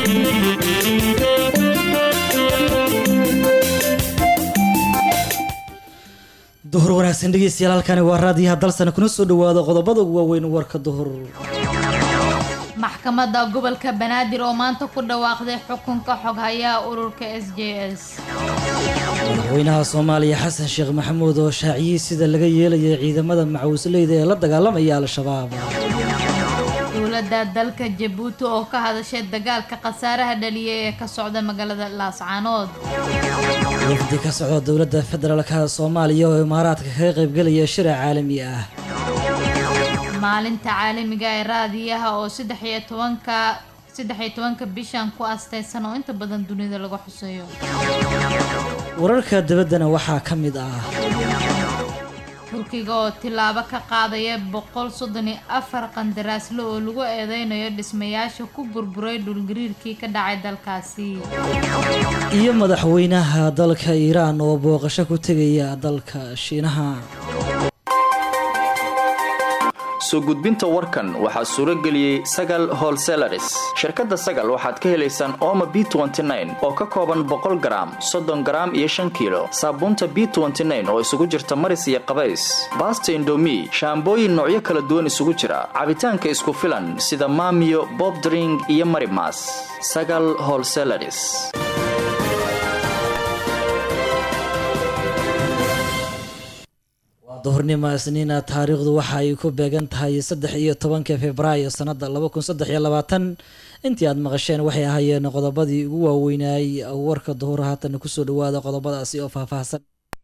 duhur wanaagsan dhegeystayaal halkani waa raadiyaha dalsan kuna soo dhawaada qodobada ugu waaweyn warka duhur. maxkamadda gobolka Banaadir oo maanta ku dhawaaqday xukunka xoghayaha ururka SJS. madaxweynaha Soomaaliya Xasan Sheekh Maxamuud oo shaaciyay sida laga yeelay ciidamada macawisleyda ee la dagaalamaya al-shabaab. dowladda dalka Djibouti oo ka hadashay dagaalka khasaaraha dhaliyay ee ka socda magaalada Laascaanood. wafdi ka socda dowladda federaalka Soomaaliya oo Imaaraadka ka qaybgalaya shir caalami ah. maalinta caalamiga ee raadiyaha oo 13 bishan ku aastaysan oo inta badan dunida lagu xuseeyo. wararka dibadana waxaa ka mid ah Turkiga oo tilaabo ka qaadaya 134 qandaraasle oo lagu eedeynayo dhismayaasha ku burburay dhulgariirkii ka dhacay dalkaasi. iyo madaxweynaha dalka Iiraan oo booqasho ku tagaya dalka Shiinaha. soo gudbinta warkan waxaa suuro geliyay Sagal Wholesalers. shirkadda Sagal waxaad ka helaysaan Omo B29 oo ka kooban 100 gram, 30 gram iyo 5 kilo. Saabuunta B29 oo isugu jirta maris iyo qabays. Basta Indomie, shaambooyin noocyo kala duwan isugu jira. Cabitaanka isku filan sida Maamiyo, Bob Drink iyo Marimas. Sagal Wholesalers. duhurnimo isniina taariikhdu waxa ay ku beegan tahay 13 Febraayo sanada 2023 intii aad maqasheen waxay ahaayeen qodobadii ugu waaweynay warka duhur haatan ku soo dhawaada qodobadaasi oo faahfaahsan.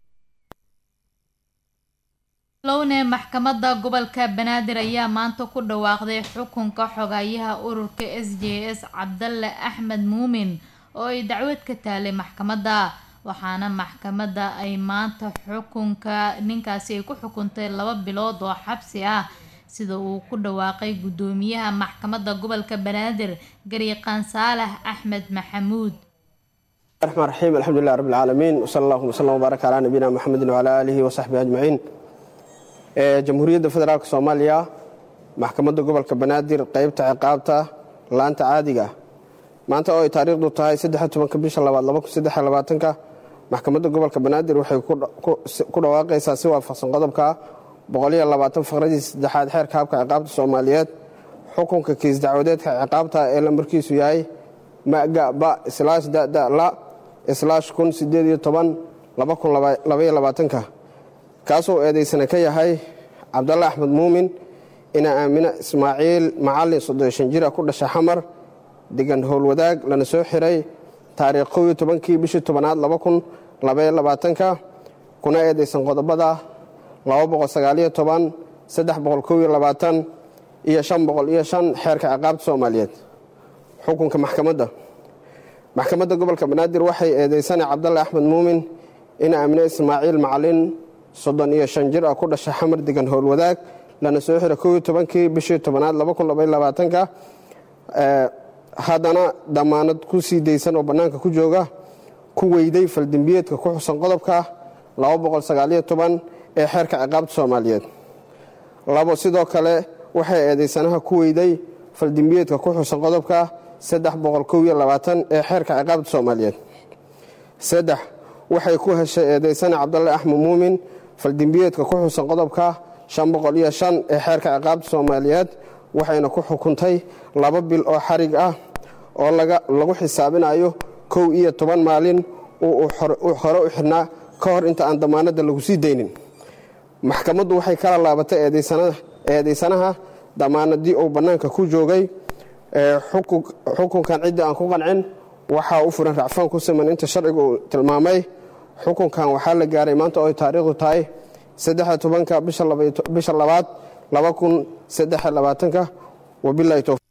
lowne maxkamadda gobolka Banaadir ayaa maanta ku dhawaaqday xukunka xoghayaha ururka SJS Cabdalle Axmed Muumin oo ay dacwad ka taalay maxkamadda. waxaana maxkamadda ay maanta xukunka ninkaasi ay ku xukuntay 2 bilood oo xabsi ah sida uu ku dhawaaqay gudoomiyaha maxkamadda gobolka Banaadir Gariiqan Saalax Axmed Maxamuud. الرحمن الرحيم الحمد لله رب العالمين وصلى الله وسلم وبارك على نبينا محمد وعلى آله وصحبه أجمعين. جمهورية فدرالك Soomaaliya maxkamadda gobolka Banaadir qaybta ciqaabta laanta caadiga maanta oo ay taariikhdu tahay 13 bisha 2023 maxkamadda gobolka Banaadir waxay ku dhawaaqaysaa si waafaqsan qodobka 120 faqradii 3aad xeerka habka ciqaabta Soomaaliyeed xukunka kiis dacwadeedka ciqaabta ee lambarkiisu yahay MAGA/DA/kun812 kaasoo eedeysana ka yahay Cabdalle Axmed Muumin ina Aamina Ismaaciil Macallin 35 jir ku dhashay Xamar degan howlwadaag lana soo xiray taariikh 12 bishii 10aad 2022 kuna eedeysan qodobada 219 320 iyo 505 xeerka ciqaabta Soomaaliyeed. xukunka maxkamadda gobolka Banaadir waxay eedeysan Cabdalle Axmed Muumin ina Aamina Ismaaciil Macallin 35 jir ku dhashay Xamar degan howlwadaag lana soo xiray 12 bishii 10aad 2022 haddana damaanad ku sii deysan oo bannaanka ku jooga ku weyday faldambiyeedka ku xusan qodobka 219 ee xeerka ciqaabta Soomaaliyeed. sidoo kale waxay eedeysanaha ku weyday faldambiyeedka ku xusan qodobka 320 ee xeerka ciqaabta Soomaaliyeed. waxay ku heshay eedeysana Cabdalle Axmed Muumin faldambiyeedka ku xusan qodobka 505 ee xeerka ciqaabta Soomaaliyeed waxayna ku xukuntay 2 bil oo xarig ah oo lagu xisaabinayo 11 maalin oo hore u xirnaa ka hor inta aan damaanada lagu sii deynin. maxkamaddu waxay kala laabatay eedeysanaha damaanadii uu bannaanka ku joogay xukunkan cidda aan ku qancin waxaa u furan racfaan ku siman inta sharcigu uu tilmaamay. xukunkan waxaa la gaaray maanta oo ay taariikhdu tahay 13 bisha 2aad 2023 wabillahi tawfiiq.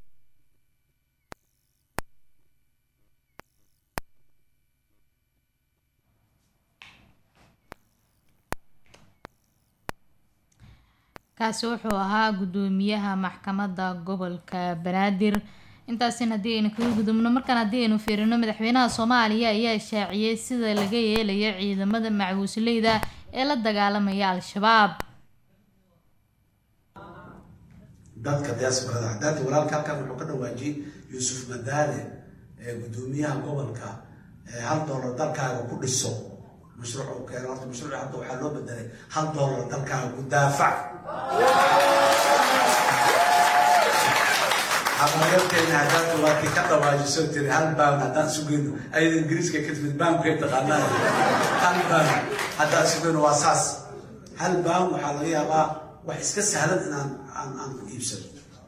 kaasi wuxuu ahaa gudoomiyaha maxkamadda gobolka Banaadir. intaasina hadii aynu kaga gudubno markaan hadii aynu fiirino madaxweynaha Soomaaliya ayaa shaaciyay sida laga yeelayo ciidamada macawisleyda ee la dagaalamaya al-shabaab. dadka diasporada dadka walaalka halkan wuxuu ka dhawaajiyay yuusuf madaale gudoomiyaha gobolka $1 dalkaaga ku dhiso mashruuc oo keenay horta mashruuc hadda waxaa loo bedelay $1 dalkaaga ku daafac haddana haddaad waakii ka dhawaajiso tiri hal baan haddaan sugayno ayada ingiriiska ka timid baanku ay taqaanaan hal baan haddaan sugayno waa saas hal baan waxaa laga yaabaa wax iska sahlan inaan aan ku iibsano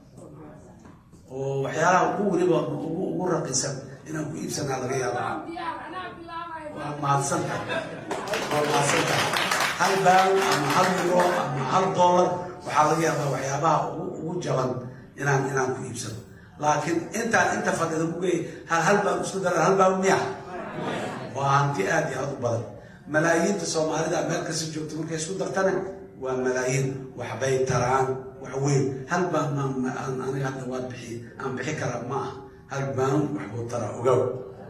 oo waxyaalaha ugu weliba ugu raqiisan inaan ku iibsanaa laga yaabaa waa mahadsantahay hal baan ama €1 ama $1 waxaa laga yaabaa waxyaabaha ugu jaban inaan ku iibsano laakiin inta fadhida ku geey hal baan isku dara hal baan miya waa hanti aad iyo aad u badan malaayiinta Soomaalida meel kasta joogto markay isku dartana waa malaayiin waxbay taraan wax weyn hal baan aniga hadda waa bixi karaa ma aha hal baan waxbuu taraa ogow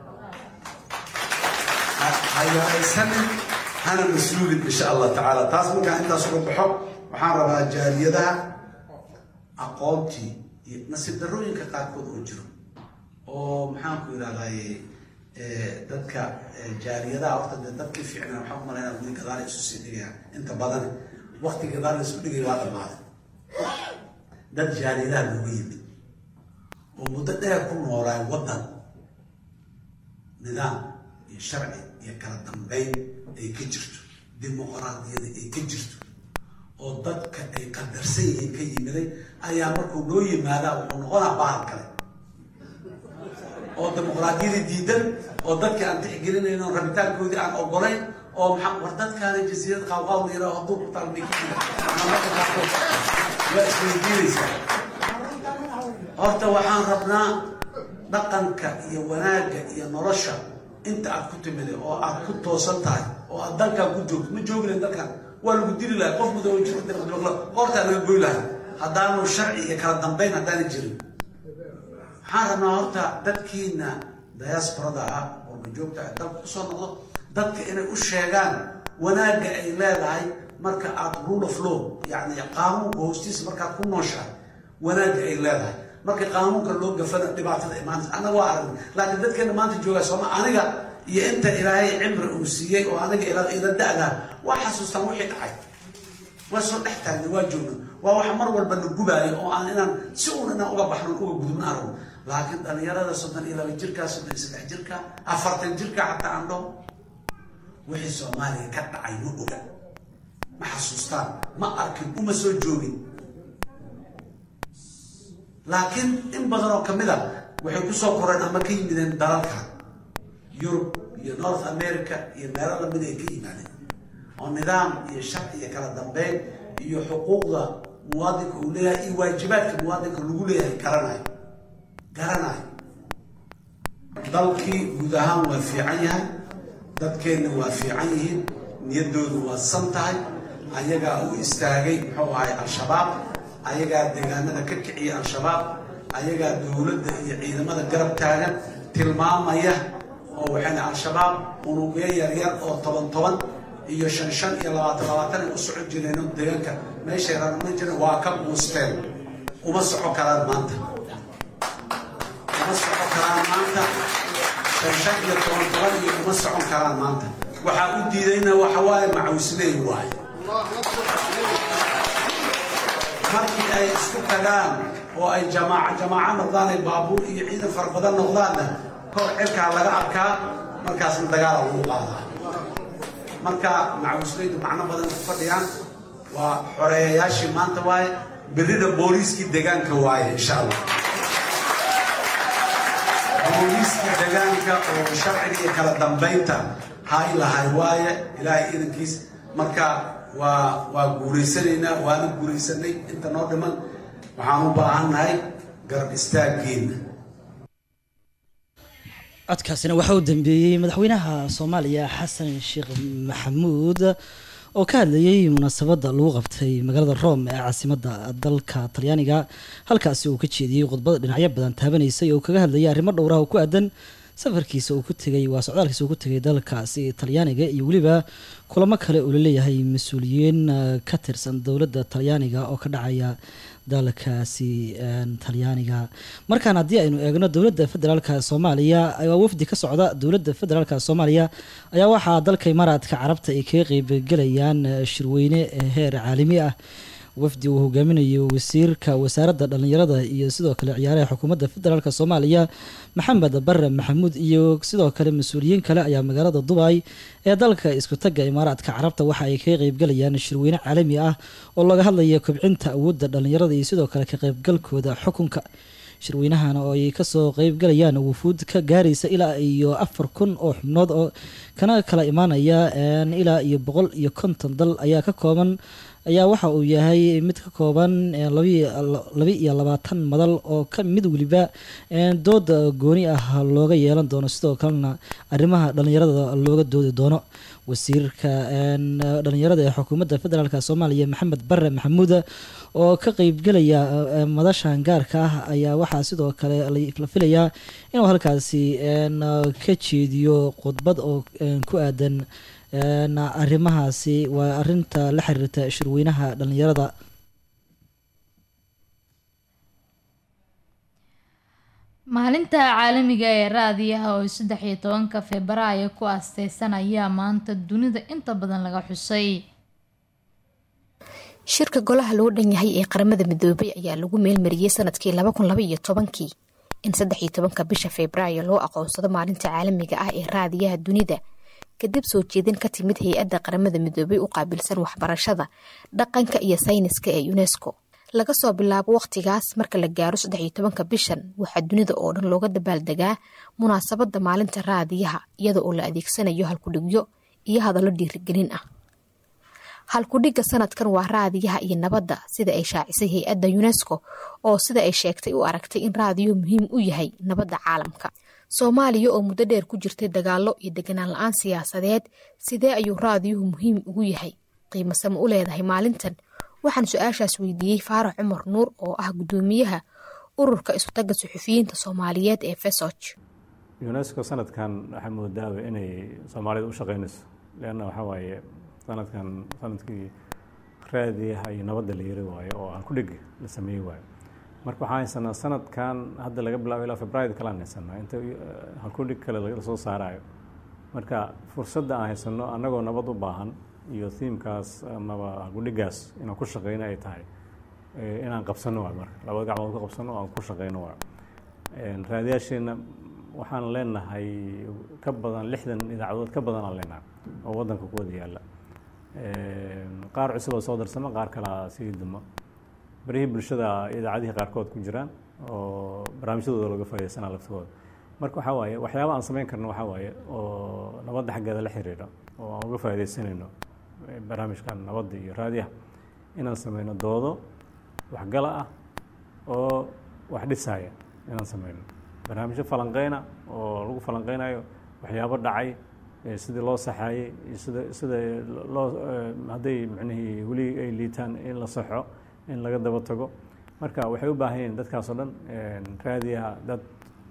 haysan hana mas'uulid insha Allah ta'ala taas markaan intaas uga baxo waxaan rabaa jaaliyadaha aqoontii nasiib darooyinka qaarkood oo jiro oo maxaan ku yiraahdaa dadka jaaliyadaha horta dadkii fiicnaa waxaan u maleynayaa weli gadaal isu sii dhigayaan inta badan waqti gadaal isu dhigay waa dhamaaday dad jaaliyadaha looga yimid oo muddo dheer ku noolaa waddan nidaam iyo sharci iyo kala dambeyn ay ka jirto dimuqraadiyada ay ka jirto oo dadka ay qadarsan yihiin ka yimiday ayaa markuu loo yimaadaa wuxuu noqonaa bahal kale oo dimuqraadiyadii diidan oo dadkii aan tixgelinayn oo rabitaankoodii aan ogolayn oo maxaa war dadkaana jasiirad qaawqaaw la yidhaho hadduu ku taalmay waa isweydiinaysaa horta waxaan rabnaa dhaqanka iyo wanaagga iyo nolosha inta aad ku timiday oo aad ku toosan tahay oo aad dalkaan ku joogto ma joogi lahayn dalkaan waa lagu dili lahay qof mudo jiro qoortaa laga goy lahay haddaanu sharci iyo kala dambeyn haddaana jirin waxaan rabnaa horta dadkiina diasporada ah oo majoogta ah dalka kusoo noqdo dadka inay u sheegaan wanaagga ay leedahay marka aad rule of law yacni qaanuunka hoostiisa markaad ku nooshahay wanaagga ay leedahay marka qaanuunka loo gafana dhibaatada imaanaysa annaga waa aragnay laakiin dadkeena maanta joogaa sooma aniga iyo inta ilaahay cimri uu siiyey oo aniga ila da'daa waa xasuustaan wixii dhacay waa soo dhex taagnay waa joogna waa wax mar walba na gubaayo oo aan inaan si uun inaan uga baxno uga gudubna aragno laakiin dhalinyarada 32 jirka 33 jirka 40 jirka xataa aan dhaho wixii Soomaaliya ka dhacay ma oga ma xasuustaan ma arkin uma soo joogin laakiin in badan oo kamid ah waxay ku soo koreen ama ka yimideen dalalka Europe iyo North America iyo meelo lamid ay ka yimaadeen oo nidaam iyo sharci iyo kala dambeyn iyo xuquuqda muwaadinka uu leeyahay iyo waajibaadka muwaadinka lagu leeyahay garanayo dalkii guud ahaan waa fiican yahay dadkeenna waa fiican yihiin niyaddoodu waa san tahay ayagaa u istaagay muxuu ahay al-shabaab ayagaa deegaanada ka kiciyay al-shabaab ayagaa dowladda iyo ciidamada garab taagan tilmaamaya oo waxayna al-shabaab unugyo yaryar oo 10 iyo 5 iyo 20 ay u socon jireen deegaanka meeshay rabaan jireen waa ka buusteen uma socon karaan maanta 5 iyo 10 iyo uma socon karaan maanta waxaa u diidayna waxa waaye macawisley waaye markii ay isku tagaan oo ay jamaaca noqdaan ay baabuur iyo ciidan fara badan noqdaanna kor cirkaa laga arkaa markaasna dagaal lagu qaadaa marka macawisleydu macno badan ku fadhiyaan waa xoreeyayaashii maanta waaye berrida booliiskii deegaanka waaye insha allah booliiskii deegaanka oo sharciga iyo kala dambeynta hay lahay waaye ilaahay idankiis marka waa guuleysanaynaa waana guuleysanay inta noo dhiman waxaan u baahannahay garab istaaggeena codkaasina waxaa u dambeeyey madaxweynaha Soomaaliya Xasan Sheekh Maxamuud oo ka hadlayay munaasabada lagu qabtay magaalada Rome ee caasimadda dalka Talyaaniga halkaasi uu ka jeediyay khudbad dhinacyo badan taabanaysay oo kaga hadlayay arrimo dhowr ah oo ku aadan safarkiisa uu ku tagay waa socdaalkiisa uu ku tagay dalkaasi Talyaaniga iyo waliba kulamo kale oo leeyahay mas'uuliyiin ka tirsan dowladda Talyaaniga oo ka dhacaya dalkaasi talyaaniga. markaan haddii aynu eegno dowladda federaalka soomaaliya wafdi ka socda dowladda federaalka soomaaliya ayaa waxaa dalka imaaraadka carabta ay kaga qeybgelayaan shirweyne heer caalami ah. wafdi uu hogaaminayo wasiirka wasaaradda dhalinyarada iyo sidoo kale ciyaaraha xukuumadda federaalka soomaaliya maxamed bare maxamuud iyo sidoo kale mas-uuliyiin kale ayaa magaalada Dubai ee dalka isku taga imaaraadka carabta waxa ay kaga qeybgalayaan shirweyne caalami ah oo laga hadlayo kobcinta awoodda dhalinyarada iyo sidoo kale ka qeybgalkooda xukunka. shirweynahan oo ay kasoo qeybgalayaan wufuud ka gaaraysa ilaa iyo 4,000 oo xubnood oo kana kala imaanaya ilaa iyo 150 dal ayaa ka kooban ayaa waxa uu yahay mid ka kooban 22 madal oo ka mid waliba dood gooni ah looga yeelan doono sidoo kalena arrimaha dhalinyarada looga doodi doono. wasiirka dhalinyarada ee xukuumadda federaalka soomaaliya maxamed bare maxamuud oo ka qeybgelaya madashan gaarka ah ayaa waxaa sidoo kale la filayaa inuu halkaasi ka jeediyo khudbad oo ku aadan arrimahaasi waa arinta la xiriirta shirweynaha dhalinyarada. maalinta caalamiga ee raadiyaha oo 13 Febraayo ku aasteysan ayaa maanta dunida inta badan laga xusay. shirka golaha loo dhan yahay ee qaramada midoobay ayaa lagu meelmariyay sanadkii 2012 in 13 bisha Febraayo loo aqoonsado maalinta caalamiga ah ee raadiyaha dunida kadib soo jeedin ka timid hay'adda qaramada midoobay u qaabilsan waxbarashada dhaqanka iyo sayniska ee UNESCO. laga soo bilaabo waqtigaas marka la gaaro 13 bishan waxaa dunida oo dhan looga dabaaldegaa munaasabada maalinta raadiyaha iyada oo la adeegsanayo halkudhigyo iyo hadallo dhiirigelin ah. halkudhiga sanadkan waa raadiyaha iyo nabadda sida ay shaacisay hay'adda UNESCO oo sida ay sheegtay u aragtay in raadiyo muhiim u yahay nabadda caalamka. Soomaaliya oo muddo dheer ku jirtay dagaalo iyo deganaan la'aan siyaasadeed sidee ayuu raadiyuhu muhiim ugu yahay qiimo sama u leedahay maalintan. waxaan su-aashaas weydiiyey Faarax Cumar Nuur oo ah gudoomiyaha ururka isu taga suxufiyiinta Soomaaliyeed ee FESOJ. UNESCO sanadkan waxay moodaa inay Soomaalida u shaqeynayso leena waxa waaye sanadkii raadiyaha iyo nabadda la yiri waayo oo aan ku dhig la sameeyay waayo. marka waxaan haysanaa sanadkan hadda laga bilaabo ilaa Febraayo kala haysanaa inta halku dhig kale laga soo saarayo. marka fursadda aan haysano anagoo nabad u baahan iyo theme-kaas ama guddigaas inaan ku shaqeyno ay tahay inaan qabsano waa marka laba gacmood ku qabsano aan ku shaqeyno waa raadiyaasheena waxaan leenahay ka badan 60 idaacadood ka badan aan leenahay oo wadanka ku wada yaala qaar cusub oo soo darsama qaar kala sii dimo barihi bulshada idaacadaha qaarkood ku jiraan oo barnaamijyadooda laga faa'iideysanaa laftooda. marka waxa waaye waxyaabo aan sameyn karno waxa waaye oo nabadda xaggeeda la xiriira oo aan uga faa'iideysanayno barnaamijkan nabadda iyo raadiyaha inaan sameyno doodo waxgala ah oo wax dhisaya inaan sameyno barnaamijyo falanqeyna oo lagu falanqeynayo waxyaabo dhacay sidii loo saxaayay sida loo hadday macnihii weli ay liitaan in la saxo in laga daba tago. marka waxay u baahan yihiin dadkaas oo dhan raadiyaha dad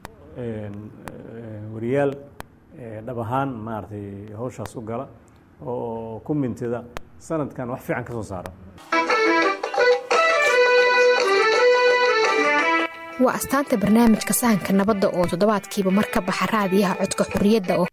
wariyaal dhab ahaan maaragtay hawshaas u gala oo ku mintida sanadkan wax fiican ka soo saaro. waa astaanta barnaamijka sahanka nabadda oo toddobaadkiiba mar ka baxa raadiyaha codka xurriyadda oo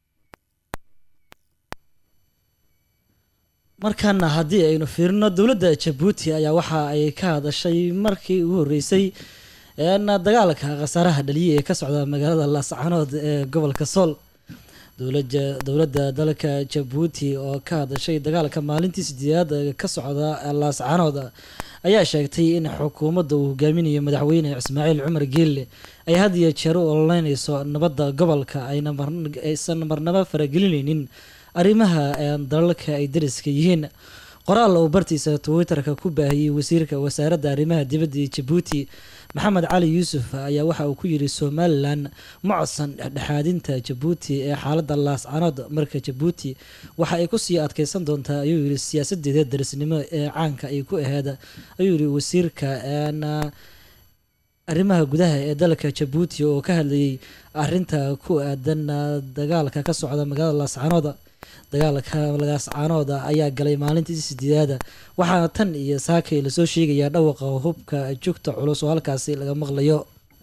markaana haddii aynu fiirino dowladda Jabuuti ayaa waxa ay ka hadashay markii ugu horeysay dagaalka khasaaraha dhaliyay ee ka socda magaalada Laascaanood ee gobolka Sool. dowladda dalka Jabuuti oo ka hadashay dagaalka maalintii 8 ka socda Laascaanood ayaa sheegtay in xukuumadda uu hogaaminayo madaxweyne Ismaaciil Cumar Geelle ay had iyo jeer u ololeynayso nabadda gobolka aysan marnaba faragelinaynin arrimaha dalalka ay dariska yihiin. qoraal uu bartiisa Twitter-ka ku baahiyay wasiirka wasaaradda arrimaha dibadda ee Jabuuti Maxamed Cali Yuusuf ayaa waxa uu ku yiri Somaliland ma codsan dhexdhexaadinta Jabuuti ee xaaladda Laascaanood marka Jabuuti waxa ay ku sii adkeysan doontaa ayuu yiri siyaasadeeda darisnimo ee caanka ay ku ahayd ayuu yiri wasiirka arrimaha gudaha ee dalka Jabuuti oo ka hadlayay arrinta ku aadan dagaalka ka socda magaalada Laascaanood. dagaalka lagaascaanooda ayaa galay maalintii 8 waxaana tan iyo saakay lasoo sheegayaa dhawaqa hubka joogta culus oo halkaasi laga maqlayo.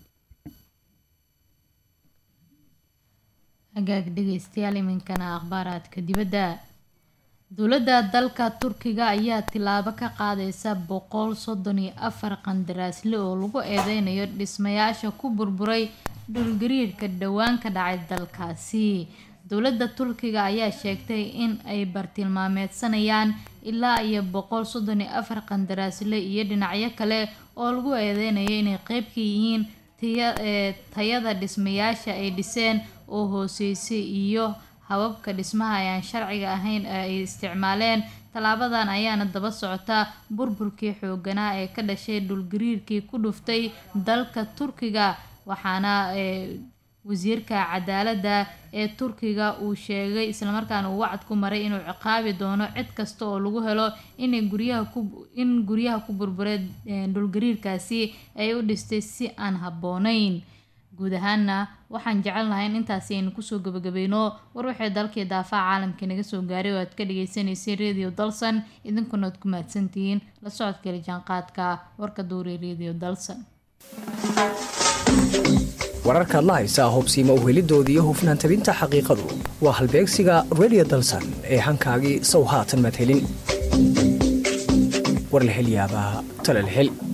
hagaag dhegeystayaal iminkana akhbaaraadka dibadda. dowladda dalka Turkiga ayaa tilaabo ka qaadaysa 134 qandaraasle oo lagu eedeynayo dhismayaasha ku burburay dhulgariirka dhawaan ka dhacay dalkaasi. dowladda Turkiga ayaa sheegtay in ay bartilmaameedsanayaan ilaa iyo 134 qandaraasle iyo dhinacyo kale oo lagu eedeynayo inay qayb ka yihiin tayada dhismayaasha ay dhiseen oo hooseysay iyo hababka dhismaha aan sharciga ahayn ay isticmaaleen. talaabadan ayaana daba socota burburkii xooganaa ee ka dhashay dhulgariirkii ku dhuftay dalka Turkiga, waxaana wasiirka cadaaladda ee Turkiga uu sheegay isla markaana uu wacd ku maray inuu ciqaabi doono cid kasta oo lagu helo in guryaha ku burburay dhulgariirkaasi ay u dhistay si aan habboonayn. guud ahaana waxaan jecelnahay in intaasi aynu kusoo gabagabayno war wixii dalkii daafaca caalamka naga soo gaaray oo aad ka dhagaysanaysay Radio Dalsan, idinkuna aad ku mahadsantihiin la socodka jaanqaadka warka duuri Radio Dalsan. wararkaad la haysaa hubsiima u helidoodii iyo hufnaan tabinta xaqiiqadu waa halbeegsiga Radio Dalsan ee hankaagii sow haatan madhelin war la hel yaabaa tala la hel.